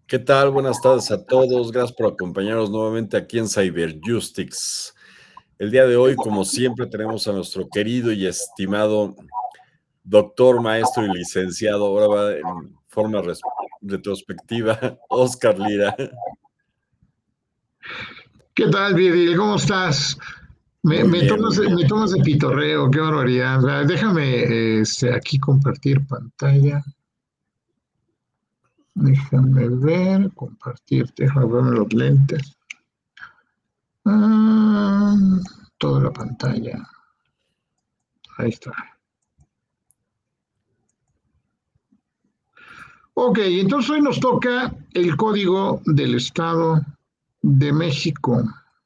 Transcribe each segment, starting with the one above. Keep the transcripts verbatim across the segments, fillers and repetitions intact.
¿Qué tal? Buenas tardes a todos. Gracias por acompañarnos nuevamente aquí en Cyberjustice. El día de hoy, como siempre, tenemos a nuestro querido y estimado doctor, maestro y licenciado, ahora va en forma res- retrospectiva, Oscar Lira. ¿Qué tal, Viril? ¿Cómo estás? Me, Muy me bien, tomas, muy de- bien. me tomas de pitorreo, qué barbaridad. O sea, déjame este, aquí compartir pantalla. Déjame ver, compartir, déjame verme los lentes. Ah, toda la pantalla. Ahí está. Ok, entonces hoy nos toca el código del Estado de México.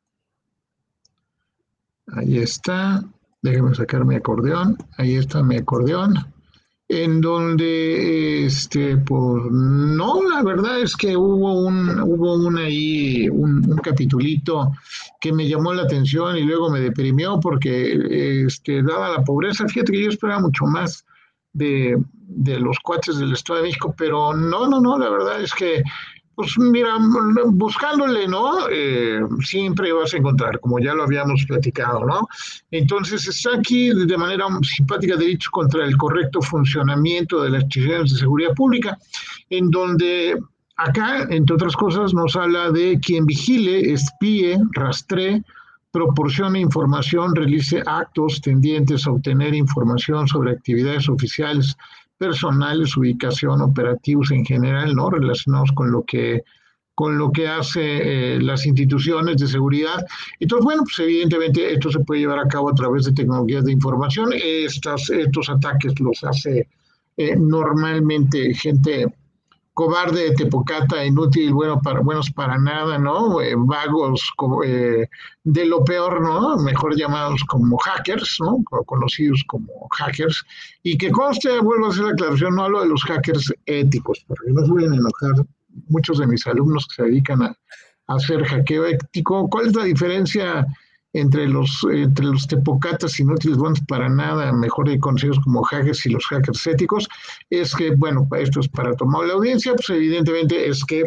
Ahí está. Déjame sacar mi acordeón. Ahí está mi acordeón. En donde este pues no, la verdad es que hubo un hubo un ahí un, un capitulito que me llamó la atención y luego me deprimió porque este dada la pobreza, fíjate que yo esperaba mucho más de, de los cuates del Estado de México, pero no, no, no, la verdad es que pues mira, buscándole, ¿no? Eh, siempre vas a encontrar, como ya lo habíamos platicado, ¿no? Entonces está aquí de manera simpática derechos contra el correcto funcionamiento de las instituciones de seguridad pública, en donde acá, entre otras cosas, nos habla de quien vigile, espíe, rastree, proporcione información, realice actos tendientes a obtener información sobre actividades oficiales, personales, ubicación, operativos en general, ¿no? Relacionados con lo que con lo que hace eh, las instituciones de seguridad. Entonces, bueno, pues evidentemente esto se puede llevar a cabo a través de tecnologías de información. Estas, estos ataques los hace eh, normalmente gente cobarde, tepocata, inútil, bueno para, buenos para nada, ¿no? Eh, vagos, como, eh, de lo peor, ¿no? Mejor llamados como hackers, ¿no? Conocidos como hackers. Y que conste, vuelvo a hacer la aclaración, no hablo de los hackers éticos, porque no se vayan a enojar muchos de mis alumnos que se dedican a, a hacer hackeo ético. ¿Cuál es la diferencia entre los, entre los tepocatas inútiles, buenos para nada, mejor conocidos como hackers y los hackers éticos? Es que, bueno, esto es para tomar la audiencia, pues evidentemente es que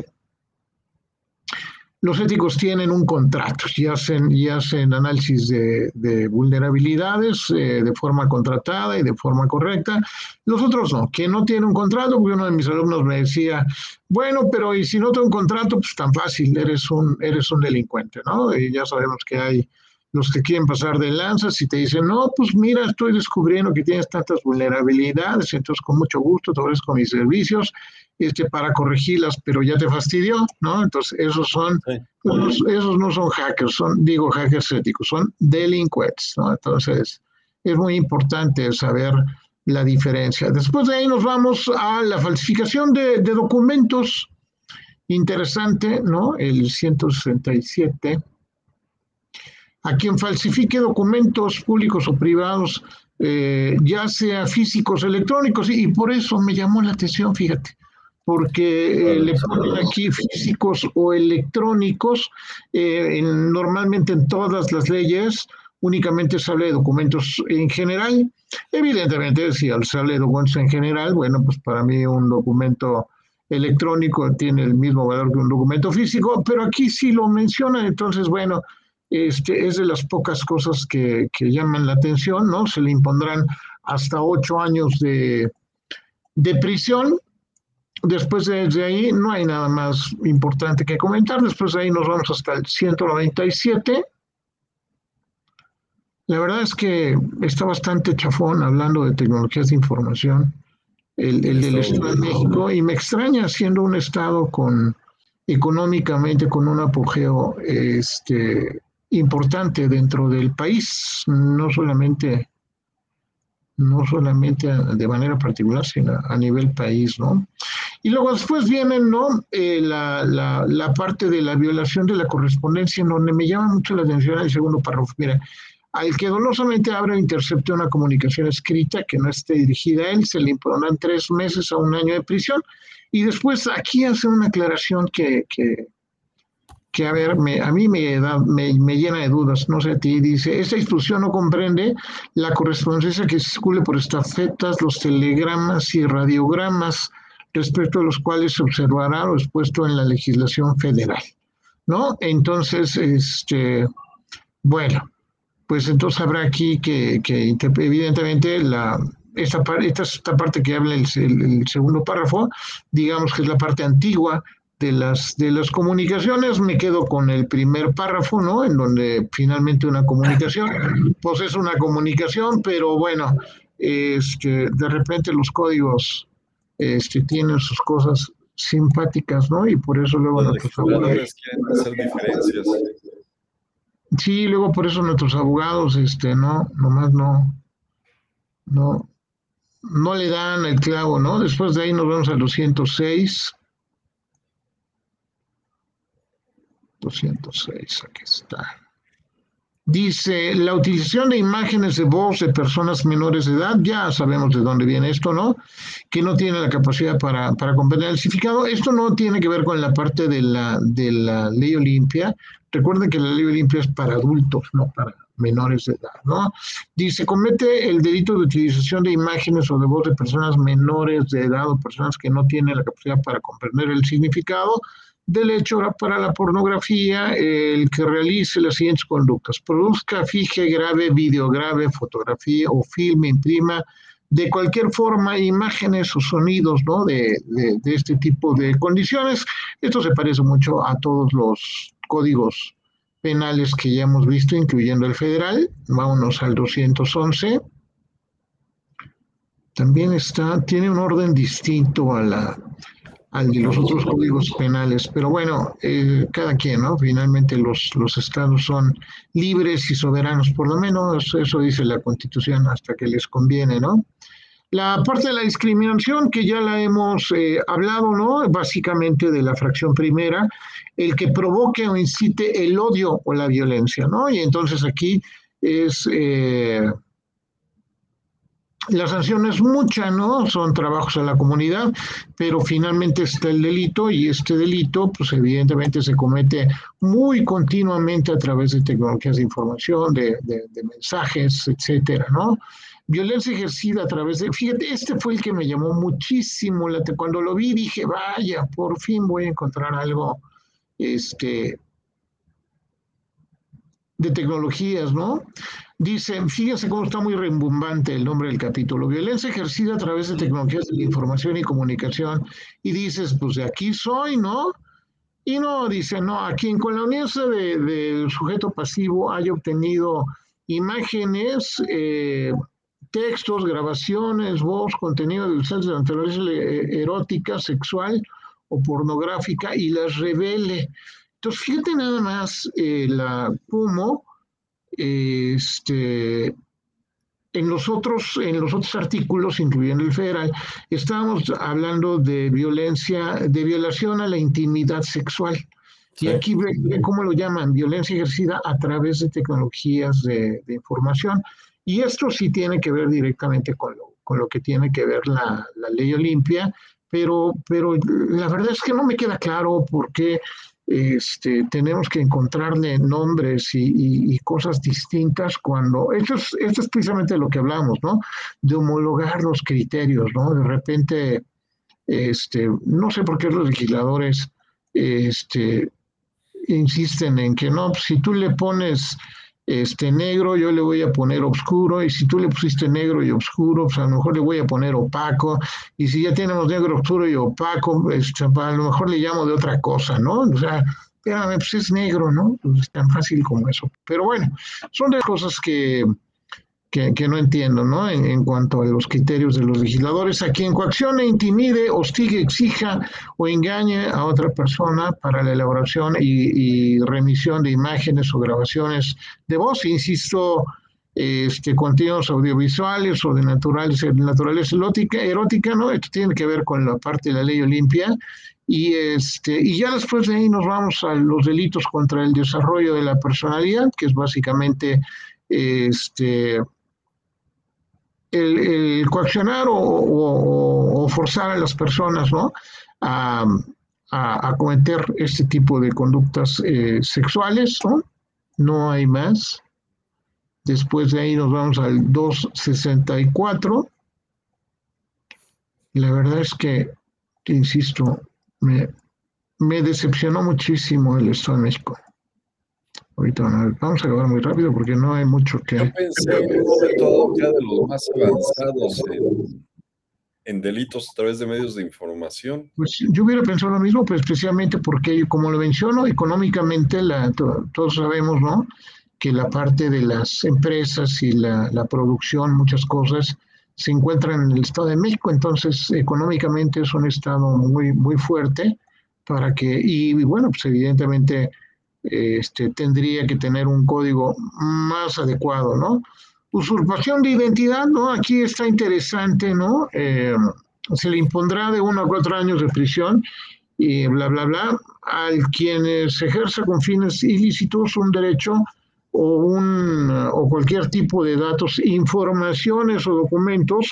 los éticos tienen un contrato y hacen, y hacen análisis de, de vulnerabilidades eh, de forma contratada y de forma correcta. Los otros no. Quien no tiene un contrato, porque uno de mis alumnos me decía, bueno, pero y si no tengo un contrato, pues tan fácil, eres un, eres un delincuente, ¿no? Y ya sabemos que hay los que quieren pasar de lanzas y te dicen, no, pues mira, estoy descubriendo que tienes tantas vulnerabilidades, entonces con mucho gusto te ofrezco mis servicios este, para corregirlas, pero ya te fastidió, ¿no? Entonces, esos son, Sí. esos, esos no son hackers, son, digo, hackers éticos, son delincuentes, ¿no? Entonces, es muy importante saber la diferencia. Después de ahí nos vamos a la falsificación de, de documentos. Interesante, ¿no? El ciento sesenta y siete. A quien falsifique documentos públicos o privados, eh, ya sea físicos o electrónicos, y por eso me llamó la atención, fíjate, porque eh, Órale. le ponen aquí físicos o electrónicos, eh, en, normalmente en todas las leyes únicamente se habla de documentos en general. Evidentemente, si se habla de documentos en general, bueno, pues para mí un documento electrónico tiene el mismo valor que un documento físico, pero aquí sí lo mencionan, entonces, bueno, este, es de las pocas cosas que, que llaman la atención, ¿no? Se le impondrán hasta ocho años de, de prisión. Después de, de ahí no hay nada más importante que comentar. Después de ahí nos vamos hasta el ciento noventa y siete. La verdad es que está bastante chafón hablando de tecnologías de información, el, El el del Estado de Estado de México. México, y me extraña siendo un estado con económicamente con un apogeo este, importante dentro del país, no solamente, no solamente de manera particular, sino a nivel país, ¿no? Y luego después vienen, ¿no? Eh, la, la, la, parte de la violación de la correspondencia, en donde me llama mucho la atención el segundo párrafo. Mira, al que dolosamente abra o intercepte una comunicación escrita que no esté dirigida a él, se le impondrán tres meses a un año de prisión. Y después aquí hace una aclaración que, que, que a ver, me, a mí me, da, me, me, llena de dudas, no sé a ti, dice, esta instrucción no comprende la correspondencia que circule por estafetas, los telegramas y radiogramas respecto a los cuales se observará lo expuesto en la legislación federal, ¿no? Entonces, este, bueno, pues entonces habrá aquí que, que evidentemente la, esta, esta, esta parte que habla el, el, el segundo párrafo, digamos que es la parte antigua de las, de las comunicaciones. Me quedo con el primer párrafo, ¿no? En donde finalmente una comunicación, pues es una comunicación, pero bueno, este, de repente los códigos este, tienen sus cosas simpáticas, ¿no? Y por eso luego Los nuestros abogados... legisladores quieren hacer diferencias. Sí, luego por eso nuestros abogados, este, no, nomás no, no, no le dan el clavo, ¿no? Después de ahí nos vamos al doscientos seis. doscientos seis, aquí está. Dice, la utilización de imágenes de voz de personas menores de edad, ya sabemos de dónde viene esto, ¿no? Que no tienen la capacidad para, para comprender el significado. Esto no tiene que ver con la parte de la, de la ley Olimpia. Recuerden que la ley Olimpia es para adultos, no para menores de edad, ¿no? Dice, comete el delito de utilización de imágenes o de voz de personas menores de edad o personas que no tienen la capacidad para comprender el significado del hecho para la pornografía, el que realice las siguientes conductas: produzca, fije, grabe, videograbe, fotografía o filme, imprima de cualquier forma imágenes o sonidos, ¿no? de, de, de este tipo de condiciones. Esto se parece mucho a todos los códigos penales que ya hemos visto, incluyendo el federal. Vámonos al doscientos once. También está, tiene un orden distinto a la al de los otros códigos penales, pero bueno, eh, cada quien, ¿no? Finalmente los, los estados son libres y soberanos, por lo menos eso dice la Constitución, hasta que les conviene, ¿no? La parte de la discriminación, que ya la hemos eh, hablado, ¿no? Básicamente de la fracción primera, el que provoque o incite el odio o la violencia, ¿no? Y entonces aquí es... Eh, la sanción es mucha, ¿no? Son trabajos a la comunidad, pero finalmente está el delito y este delito, pues evidentemente se comete muy continuamente a través de tecnologías de información, de, de, de mensajes, etcétera, ¿no? Violencia ejercida a través de... Fíjate, este fue el que me llamó muchísimo la atención. Cuando lo vi dije, vaya, por fin voy a encontrar algo este, de tecnologías, ¿no? Dice, fíjense cómo está muy rimbombante el nombre del capítulo: violencia ejercida a través de tecnologías de información y comunicación. Y dices, pues de aquí soy, ¿no? Y no, dice, no, a quien con la unianza de, del sujeto pasivo haya obtenido imágenes, eh, textos, grabaciones, voz, contenido de de naturaleza erótica, sexual o pornográfica y las revele. Entonces, fíjate nada más eh, la, cómo este, en los otros, en los otros artículos, incluyendo el federal, estábamos hablando de violencia, de violación a la intimidad sexual. Sí. Y aquí ve, ve cómo lo llaman: violencia ejercida a través de tecnologías de, de información. Y esto sí tiene que ver directamente con lo, con lo que tiene que ver la, la ley Olimpia, pero, pero la verdad es que no me queda claro por qué este, tenemos que encontrarle nombres y, y, y cosas distintas cuando... Esto es, esto es precisamente lo que hablamos, ¿no? De homologar los criterios, ¿no? De repente, este, no sé por qué los legisladores este, insisten en que no, si tú le pones este negro, yo le voy a poner oscuro, y si tú le pusiste negro y oscuro, pues a lo mejor le voy a poner opaco, y si ya tenemos negro, oscuro y opaco, este, a lo mejor le llamo de otra cosa, ¿no? O sea, espérame, pues es negro, ¿no? Pues es tan fácil como eso. Pero bueno, son de cosas que, que, que no entiendo, ¿no? En, en cuanto a los criterios de los legisladores: a quien coaccione, intimide, hostigue, exija o engañe a otra persona para la elaboración y, y remisión de imágenes o grabaciones de voz, insisto, este, contenidos audiovisuales o de naturaleza, naturaleza erótica, erótica, ¿no? Esto tiene que ver con la parte de la ley Olimpia. Y, este, y ya después de ahí nos vamos a los delitos contra el desarrollo de la personalidad, que es básicamente este, el, el coaccionar o, o, o forzar a las personas, ¿no? a, a, a cometer este tipo de conductas eh, sexuales, ¿no? No hay más. Después de ahí nos vamos al doscientos sesenta y cuatro. La verdad es que te insisto, me, me decepcionó muchísimo el Estado de México. Ahorita vamos a acabar muy rápido porque no hay mucho que... Yo pensé en un momento dado que era de los más avanzados en, en delitos a través de medios de información. Pues yo hubiera pensado lo mismo, pero especialmente porque, como lo menciono, económicamente la, to, todos sabemos, ¿no?, que la parte de las empresas y la, la producción, muchas cosas, se encuentran en el Estado de México, entonces económicamente es un estado muy, muy fuerte para que, y, y bueno, pues evidentemente este, tendría que tener un código más adecuado, ¿no? Usurpación de identidad, ¿no? Aquí está interesante, ¿no? Eh, se le impondrá de uno a cuatro años de prisión y bla, bla, bla, al quienes ejerza con fines ilícitos un derecho o, un, o cualquier tipo de datos, informaciones o documentos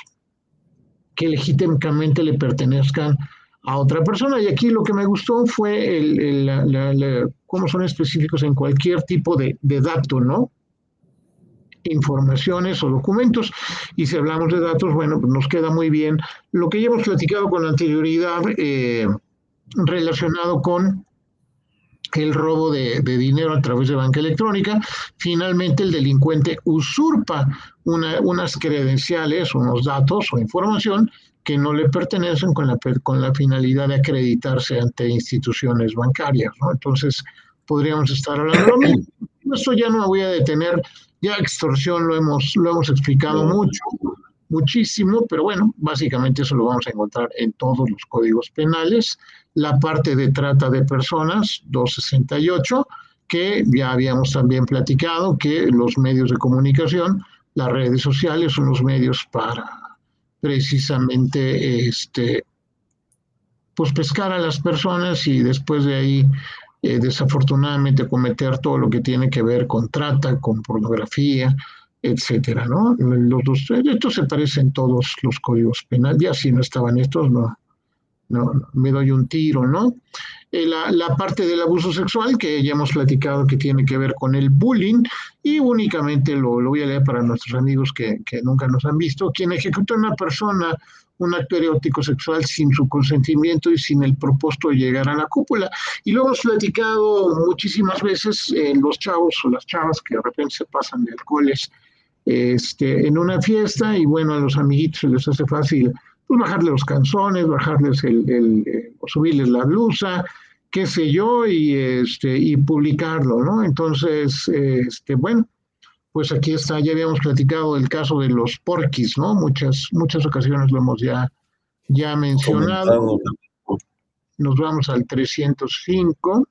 que legítimamente le pertenezcan a otra persona. Y aquí lo que me gustó fue el, el, la, la, la, cómo son específicos en cualquier tipo de, de dato, ¿no? Informaciones o documentos. Y si hablamos de datos, bueno, pues nos queda muy bien lo que ya hemos platicado con anterioridad eh, relacionado con el robo de, de dinero a través de banca electrónica. Finalmente, el delincuente usurpa una, unas credenciales, unos datos o información que no le pertenecen con la, con la finalidad de acreditarse ante instituciones bancarias, ¿no? Entonces, podríamos estar hablando de lo mismo. Esto ya no me voy a detener, ya extorsión lo hemos, lo hemos explicado No. mucho, muchísimo, pero bueno, básicamente eso lo vamos a encontrar en todos los códigos penales. La parte de trata de personas, doscientos sesenta y ocho, que ya habíamos también platicado que los medios de comunicación, las redes sociales son los medios para precisamente este, pues pescar a las personas y después de ahí eh, desafortunadamente cometer todo lo que tiene que ver con trata, con pornografía, etcétera, ¿no? Los dos, estos se parecen todos los códigos penales, ya si no estaban estos, no, no, me doy un tiro, ¿no? Eh, la, la, parte del abuso sexual, que ya hemos platicado que tiene que ver con el bullying, y únicamente lo, lo voy a leer para nuestros amigos que, que nunca nos han visto: quien ejecuta a una persona un acto erótico sexual sin su consentimiento y sin el propósito de llegar a la cúpula. Y lo hemos platicado muchísimas veces, eh, los chavos o las chavas que de repente se pasan de alcoholes este, en una fiesta, y bueno, a los amiguitos se les hace fácil pues bajarle los calzones, bajarles el, el, el, subirles la blusa, qué sé yo, y este, y publicarlo, ¿no? Entonces, este, bueno, pues aquí está, ya habíamos platicado el caso de los porquis, ¿no? Muchas, muchas ocasiones lo hemos ya, ya mencionado. Comentado. Nos vamos al trescientos cinco.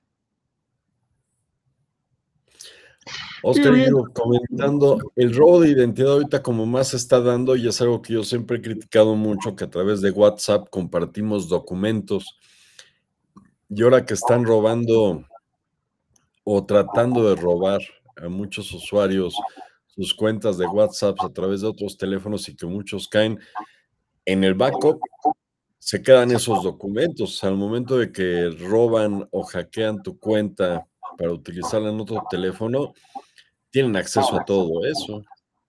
Oscar, yo comentando, el robo de identidad ahorita como más se está dando, y es algo que yo siempre he criticado mucho, que a través de WhatsApp compartimos documentos, y ahora que están robando o tratando de robar a muchos usuarios sus cuentas de WhatsApp a través de otros teléfonos, y que muchos caen en el backup, se quedan esos documentos. Al momento de que roban o hackean tu cuenta para utilizarla en otro teléfono, tienen acceso a todo eso.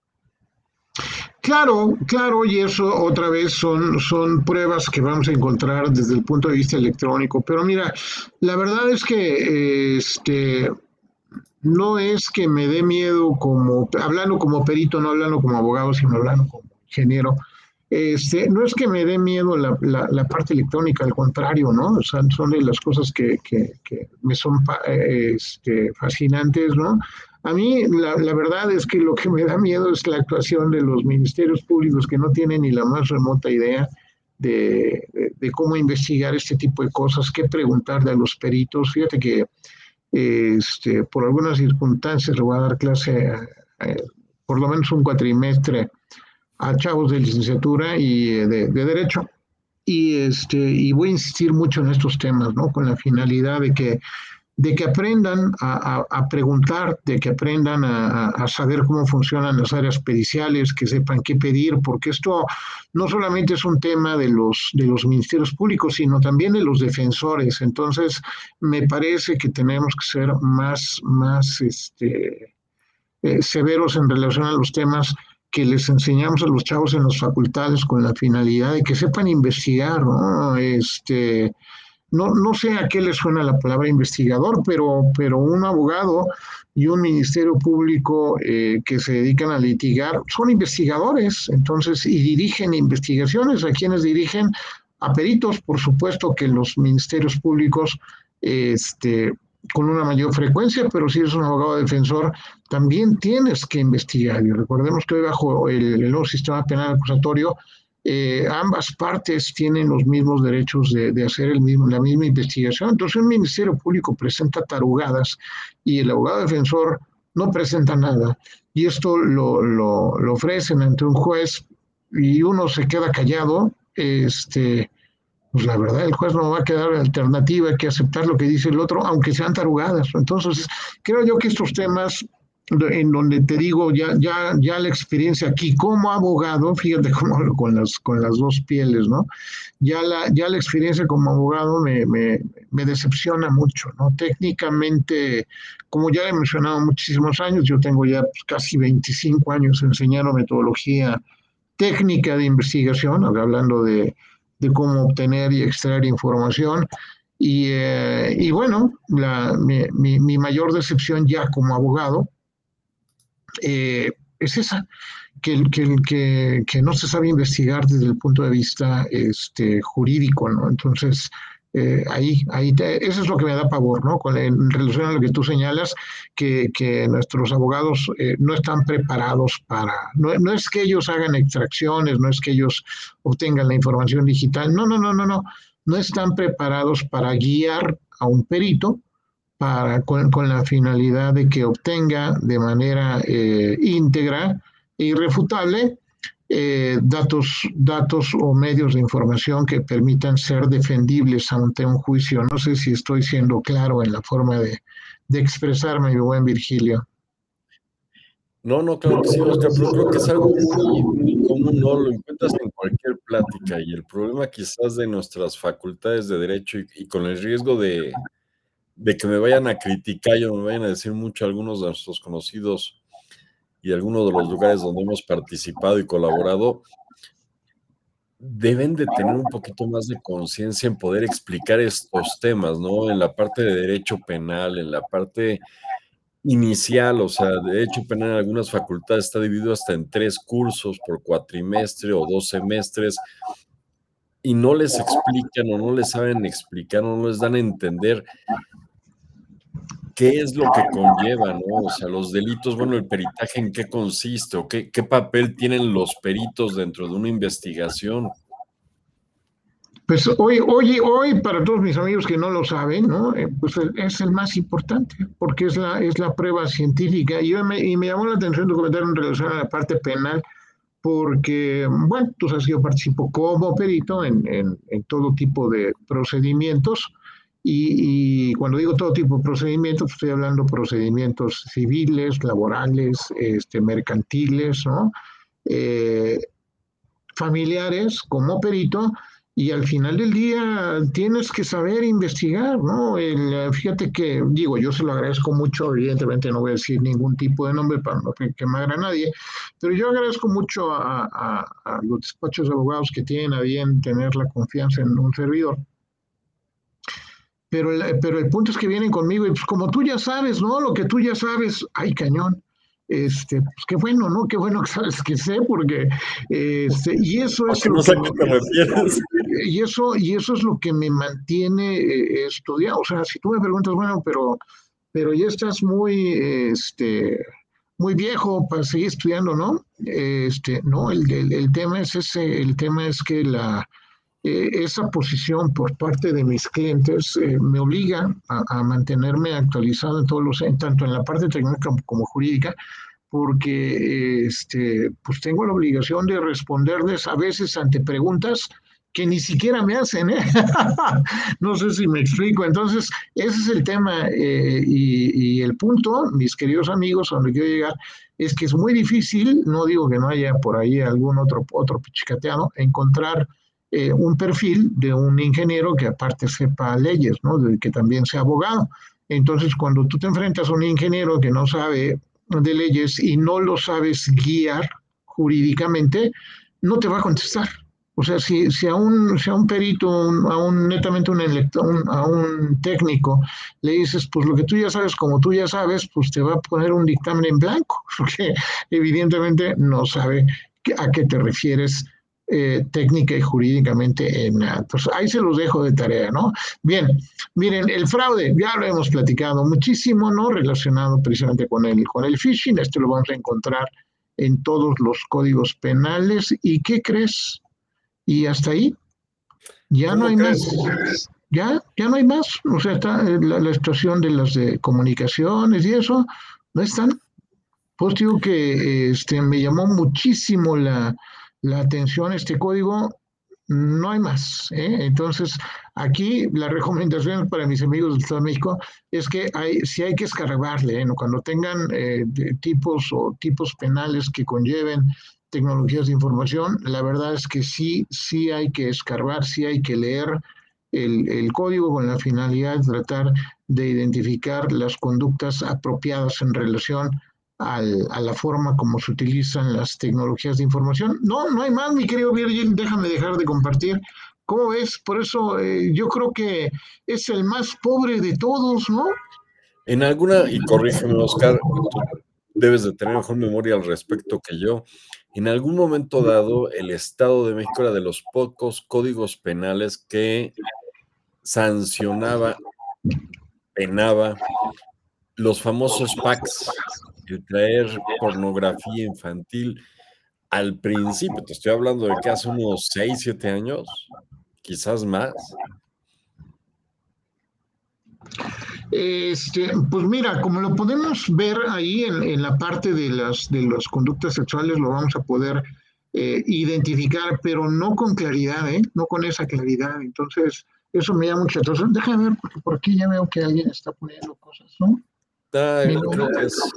Claro, claro, y eso otra vez son, son pruebas que vamos a encontrar desde el punto de vista electrónico. Pero mira, la verdad es que este, no es que me dé miedo, como hablando como perito, no hablando como abogado, sino hablando como ingeniero. Este, no es que me dé miedo la, la, la parte electrónica, al contrario, ¿no? O sea, son de las cosas que, que, que me son este, fascinantes, ¿no? A mí la, la verdad es que lo que me da miedo es la actuación de los ministerios públicos, que no tienen ni la más remota idea de, de, de cómo investigar este tipo de cosas, qué preguntarle a los peritos. Fíjate que este, por algunas circunstancias le voy a dar clase a, a, por lo menos un cuatrimestre a chavos de licenciatura y de, de derecho, y este y voy a insistir mucho en estos temas, ¿no? Con la finalidad de que de que aprendan a, a, a preguntar, de que aprendan a, a, saber cómo funcionan las áreas periciales, que sepan qué pedir, porque esto no solamente es un tema de los, de los ministerios públicos, sino también de los defensores. Entonces, me parece que tenemos que ser más, más este, eh, severos en relación a los temas que les enseñamos a los chavos en las facultades con la finalidad de que sepan investigar, ¿no? Este, no, no sé a qué le suena la palabra investigador, pero, pero un abogado y un ministerio público eh, que se dedican a litigar son investigadores, entonces, y dirigen investigaciones. ¿A quienes dirigen? A peritos, por supuesto que los ministerios públicos, este, con una mayor frecuencia, pero si eres un abogado defensor, también tienes que investigar. Y recordemos que hoy bajo el, el nuevo sistema penal acusatorio, eh, ambas partes tienen los mismos derechos de, de hacer el mismo, la misma investigación. Entonces, un ministerio público presenta tarugadas y el abogado defensor no presenta nada. Y esto lo, lo, lo ofrecen ante un juez y uno se queda callado. Este, pues la verdad, el juez no va a quedar alternativa que aceptar lo que dice el otro, aunque sean tarugadas. Entonces, creo yo que estos temas en donde te digo, ya, ya, ya la experiencia aquí como abogado, fíjate cómo con las, con las dos pieles, ¿no? Ya la, ya la experiencia como abogado me, me, me decepciona mucho, ¿no? Técnicamente, como ya he mencionado muchísimos años, yo tengo ya pues, casi veinticinco años enseñando metodología técnica de investigación, hablando de, de cómo obtener y extraer información. Y, eh, y bueno, la, mi, mi, mi mayor decepción ya como abogado, eh, es esa, que, que, que, que, no se sabe investigar desde el punto de vista este, jurídico, ¿no? Entonces, eh, ahí, ahí te, eso es lo que me da pavor, ¿no? Con, en relación a lo que tú señalas, que, que nuestros abogados eh, no están preparados para, no, no es que ellos hagan extracciones, no es que ellos obtengan la información digital, no, no, no, no, no, no están preparados para guiar a un perito para, con, con, la finalidad de que obtenga de manera eh, íntegra e irrefutable eh, datos, datos o medios de información que permitan ser defendibles ante un juicio. No sé si estoy siendo claro en la forma de, de expresarme, mi buen Virgilio. No, no, claro que sí, Oscar, pero creo que es algo muy, muy común, ¿no? Lo encuentras en cualquier plática y el problema quizás de nuestras facultades de derecho y, y con el riesgo de, de que me vayan a criticar o me vayan a decir mucho algunos de nuestros conocidos y algunos de los lugares donde hemos participado y colaborado, deben de tener un poquito más de conciencia en poder explicar estos temas, ¿no? En la parte de derecho penal, en la parte inicial, o sea, derecho penal en algunas facultades está dividido hasta en tres cursos por cuatrimestre o dos semestres, y no les explican o no les saben explicar o no les dan a entender qué es lo que conlleva, ¿no? O sea, los delitos, bueno, el peritaje en qué consiste o qué, qué papel tienen los peritos dentro de una investigación. Pues hoy, hoy, hoy, para todos mis amigos que no lo saben, ¿no? Eh, pues es el más importante, porque es la, es la prueba científica. Y, yo me, y me llamó la atención tu comentario en relación a la parte penal, porque, bueno, tú sabes que yo participo como perito en, en, en todo tipo de procedimientos. Y, y, cuando digo todo tipo de procedimientos, estoy hablando de procedimientos civiles, laborales, este, mercantiles, ¿no? Eh, familiares como perito, y al final del día tienes que saber investigar, ¿no? El, fíjate que, digo, yo se lo agradezco mucho, evidentemente no voy a decir ningún tipo de nombre para no quemar a nadie, pero yo agradezco mucho a, a, a los despachos de abogados que tienen a bien tener la confianza en un servidor. Pero el, pero el punto es que vienen conmigo y pues como tú ya sabes, ¿no? Lo que tú ya sabes, ¡ay, cañón! Este, pues qué bueno, ¿no? Qué bueno que sabes que sé, porque este, y eso es lo no sé a qué te refieres. Y eso, y eso es lo que me mantiene eh, estudiando. O sea, si tú me preguntas, bueno, pero, pero ya estás muy, este, muy viejo para seguir estudiando, ¿no? Este, no, el, el, el tema es ese, el tema es que la eh, esa posición por parte de mis clientes eh, me obliga a, a, mantenerme actualizado en todos los, tanto en la parte técnica como jurídica, porque este, pues tengo la obligación de responderles a veces ante preguntas que ni siquiera me hacen, ¿eh? No sé si me explico. Entonces, ese es el tema eh, y, y el punto, mis queridos amigos, a donde quiero llegar, es que es muy difícil, no digo que no haya por ahí algún otro, otro pichicateado, encontrar eh, un perfil de un ingeniero que aparte sepa leyes, ¿no? De que también sea abogado. Entonces, cuando tú te enfrentas a un ingeniero que no sabe de leyes y no lo sabes guiar jurídicamente, no te va a contestar. O sea, si, si, a, un, si a un perito, un, a un netamente un, electo, un, a un técnico, le dices, pues lo que tú ya sabes, como tú ya sabes, pues te va a poner un dictamen en blanco, porque evidentemente no sabe a qué te refieres eh, técnica y jurídicamente en nada. Entonces, ahí se los dejo de tarea, ¿no? Bien, miren, el fraude, ya lo hemos platicado muchísimo, ¿no? Relacionado precisamente con el, con el phishing, esto lo vamos a encontrar en todos los códigos penales. ¿Y qué crees? Y hasta ahí, ya no ¿Cómo hay más. crees? Ya, ya no hay más. O sea, está la, la situación de las de comunicaciones y eso, no están. Pues digo que este, me llamó muchísimo la, la atención este código, no hay más. ¿eh? Entonces, aquí la recomendación para mis amigos del Estado de México es que hay, sí hay que escarbarle, ¿eh? ¿no? Cuando tengan eh, tipos o tipos penales que conlleven tecnologías de información, la verdad es que sí, sí hay que escarbar, sí hay que leer el, el código con la finalidad de tratar de identificar las conductas apropiadas en relación al, a la forma como se utilizan las tecnologías de información. No, no hay más, mi querido Virgil, déjame dejar de compartir. ¿Cómo ves? Por eso eh, yo creo que es el más pobre de todos, ¿no? En alguna, y corrígeme, Oscar, tú debes de tener mejor memoria al respecto que yo. En algún momento dado, el Estado de México era de los pocos códigos penales que sancionaba, penaba los famosos packs, el traer pornografía infantil. Al principio, te estoy hablando de que hace unos seis, siete años, quizás más. Este, pues mira, como lo podemos ver ahí en, en la parte de las, de las conductas sexuales, lo vamos a poder eh, identificar, pero no con claridad, ¿eh? No con esa claridad. Entonces, eso me llama mucha atención. Déjame ver, porque por aquí ya veo que alguien está poniendo cosas, ¿no? Ah, Mira, creo que es.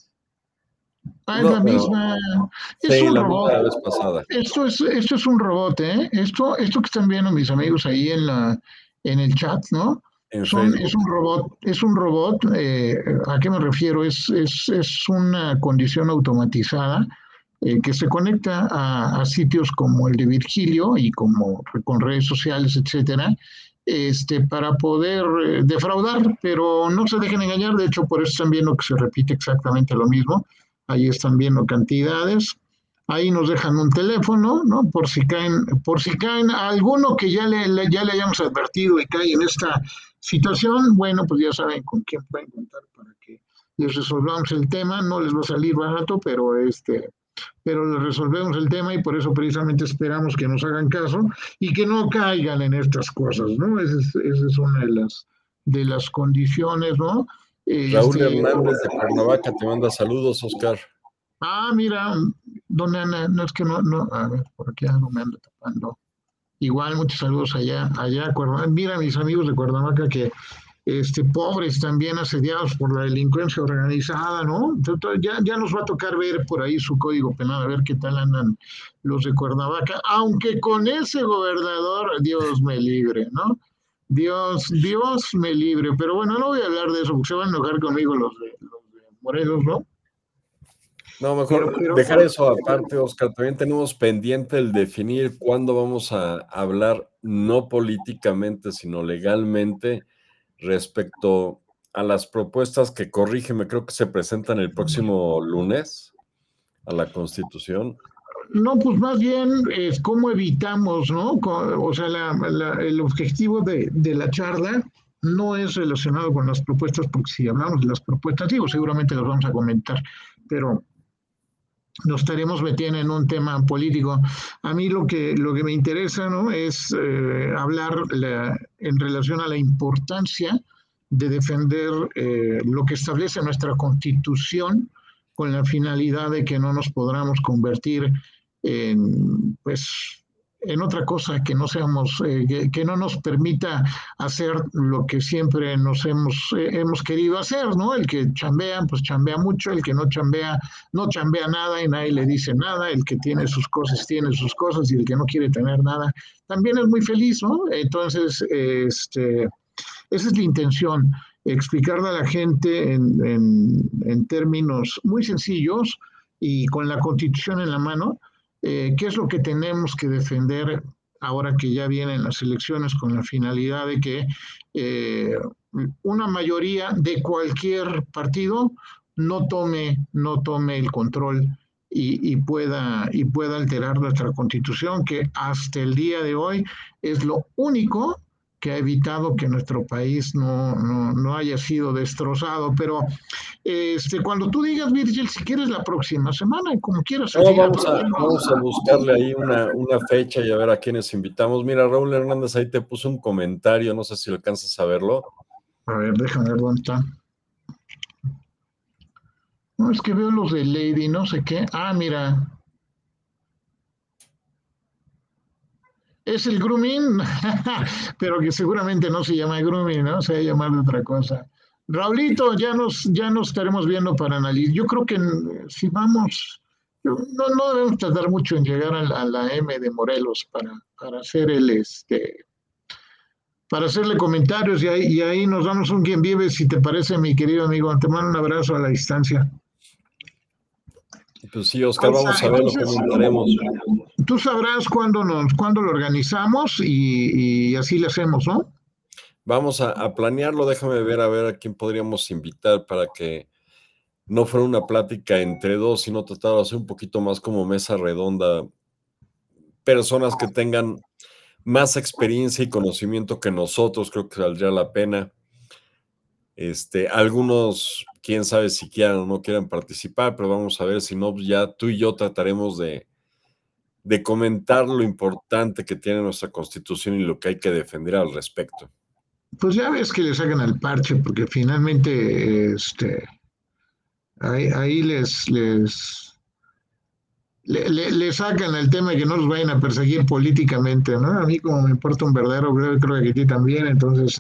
ah, es No, la bueno, misma, es sí, un la misma robot. la vez pasada. Esto es, esto es un robot, ¿eh? Esto, esto que están viendo mis amigos ahí en la, en el chat, ¿no? En Son, Facebook. es un robot, es un robot, eh, ¿a qué me refiero? Es, es, es una condición automatizada eh, que se conecta a, a sitios como el de Virgilio y como con redes sociales, etcétera, este, para poder eh, defraudar, pero no se dejen engañar, de hecho por eso están viendo que se repite exactamente lo mismo, ahí están viendo cantidades, ahí nos dejan un teléfono, ¿no? Por si caen, por si caen a alguno que ya le, le- ya le hayamos advertido y cae en esta situación, bueno, pues ya saben con quién pueden contar para que les resolvamos el tema, no les va a salir barato, pero este, pero les resolvemos el tema y por eso precisamente esperamos que nos hagan caso y que no caigan en estas cosas, ¿no? Esa es, esa es una de las, de las condiciones, ¿no? Raúl Este, Hernández de Cuernavaca te manda saludos, Oscar. ah, mira, don Ana, no es que no, no, a ver, por aquí algo me anda tapando. Igual, muchos saludos allá, allá, a Cuernavaca. Mira, mis amigos de Cuernavaca que este, pobres también asediados por la delincuencia organizada, ¿no? Entonces, ya, ya nos va a tocar ver por ahí su código penal, a ver qué tal andan los de Cuernavaca, aunque con ese gobernador, Dios me libre, ¿no? Dios, Dios me libre, pero bueno, no voy a hablar de eso, porque se van a enojar conmigo los de, los de Morelos, ¿no? No, Pero, mejor pero, dejar eso aparte, Oscar. También tenemos pendiente el definir cuándo vamos a hablar, no políticamente, sino legalmente, respecto a las propuestas que, corrígeme, creo que se presentan el próximo lunes a la Constitución. no, pues más bien es cómo evitamos, ¿no? Co- O sea, la- la- el objetivo de, de la charla no es relacionado con las propuestas, porque si hablamos de las propuestas, digo, seguramente las vamos a comentar, pero nos estaremos metiendo en un tema político. A mí lo que, lo que me interesa, ¿no? Es eh, hablar la- en relación a la importancia de defender eh, lo que establece nuestra Constitución con la finalidad de que no nos podamos convertir en, pues, en otra cosa que no seamos, eh, que, que, no nos permita hacer lo que siempre nos hemos, eh, hemos querido hacer, ¿no? El que chambea, pues chambea mucho, el que no chambea, no chambea nada y nadie le dice nada, el que tiene sus cosas tiene sus cosas y el que no quiere tener nada también es muy feliz, ¿no? Entonces, este, esa es la intención, explicarle a la gente en, en, en términos muy sencillos y con la Constitución en la mano, eh, ¿qué es lo que tenemos que defender ahora que ya vienen las elecciones con la finalidad de que eh, una mayoría de cualquier partido no tome, no tome el control y, y, pueda, y pueda alterar nuestra constitución, que hasta el día de hoy es lo único que ha evitado que nuestro país no, no, no haya sido destrozado. Pero este, cuando tú digas, Virgil, si quieres la próxima semana, y como quieras, No, así, vamos a, vamos a buscarle ahí una, una fecha y a ver a quiénes invitamos. Mira, Raúl Hernández ahí te puso un comentario, no sé si alcanzas a verlo. A ver, déjame ver dónde está. No, es que veo los de Lady, no sé qué. Ah, mira. Es el grooming, pero que seguramente no se llama grooming, ¿no? Se va a llamar de otra cosa. Raulito, ya nos, ya nos estaremos viendo para analizar. Yo creo que si vamos, no, no debemos tardar mucho en llegar a la, a la M de Morelos para, para hacer el este para hacerle comentarios y ahí, y ahí nos damos un quien vive, si te parece, mi querido amigo. Te mando un abrazo a la distancia. Pues sí, Oscar, vamos a ver, lo comentaremos. Tú sabrás cuándo nos, cuándo lo organizamos y, y así le hacemos, ¿no? Vamos a, a planearlo, déjame ver a ver a quién podríamos invitar para que no fuera una plática entre dos, sino tratar de hacer un poquito más como mesa redonda. Personas que tengan más experiencia y conocimiento que nosotros, creo que valdría la pena. Este, algunos, quién sabe si quieran o no quieran participar, pero vamos a ver, si no, ya tú y yo trataremos de, de comentar lo importante que tiene nuestra Constitución y lo que hay que defender al respecto. Pues ya ves que le sacan al parche, porque finalmente este, ahí, ahí les, les, le, le, le, sacan el tema de que no los vayan a perseguir políticamente, ¿no? A mí como me importa un verdadero, creo, creo que a ti también, entonces,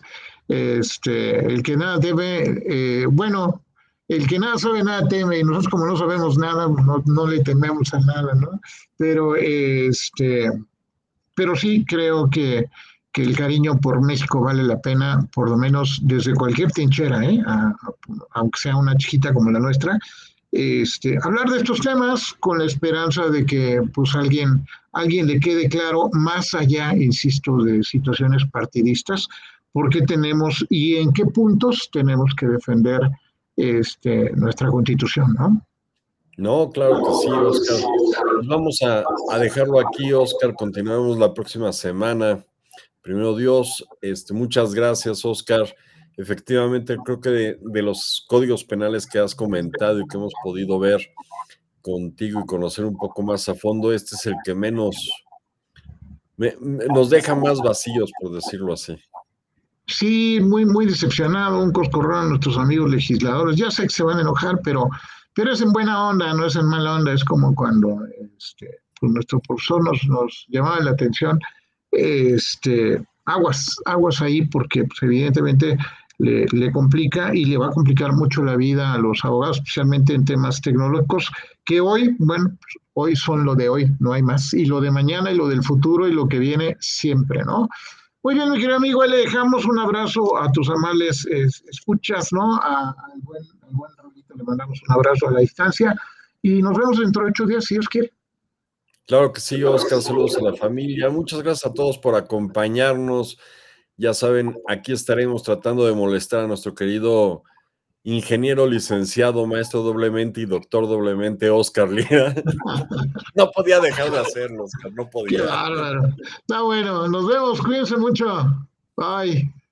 este, el que nada teme, eh, bueno, el que nada sabe, nada teme, y nosotros como no sabemos nada, no, no le tememos a nada, ¿no? Pero, este, pero sí creo que, que el cariño por México vale la pena, por lo menos desde cualquier trinchera, ¿eh? A, a, aunque sea una chiquita como la nuestra, este, hablar de estos temas con la esperanza de que pues alguien, alguien le quede claro, más allá, insisto, de situaciones partidistas, por qué tenemos y en qué puntos tenemos que defender este, nuestra Constitución, ¿no? No, claro que sí, Oscar. Pues vamos a, a dejarlo aquí, Oscar. Continuamos la próxima semana. Primero Dios, este, muchas gracias, Oscar. Efectivamente, creo que de, de los códigos penales que has comentado y que hemos podido ver contigo y conocer un poco más a fondo, este es el que menos me, me, nos deja más vacíos, por decirlo así. Sí, muy, muy decepcionado, un coscorrón a nuestros amigos legisladores. Ya sé que se van a enojar, pero, pero es en buena onda, no es en mala onda. Es como cuando este, pues nuestro profesor nos, nos llamaba la atención, este, aguas, aguas ahí, porque pues, evidentemente le, le complica y le va a complicar mucho la vida a los abogados, especialmente en temas tecnológicos, que hoy, bueno, pues, hoy son lo de hoy, no hay más. Y lo de mañana y lo del futuro y lo que viene siempre, ¿no? Muy bien, mi querido amigo, le dejamos un abrazo a tus amables eh, escuchas, ¿no? A, al buen, al buen Raulito le mandamos un abrazo a la distancia y nos vemos dentro de ocho días, si Dios quiere. Claro que sí, Oscar, saludos a la familia. Muchas gracias a todos por acompañarnos. Ya saben, aquí estaremos tratando de molestar a nuestro querido ingeniero, licenciado, maestro doblemente y doctor doblemente, Oscar Lira. No podía dejar de hacerlo, Oscar, no podía. Qué bárbaro. Está bueno, nos vemos, cuídense mucho. Bye.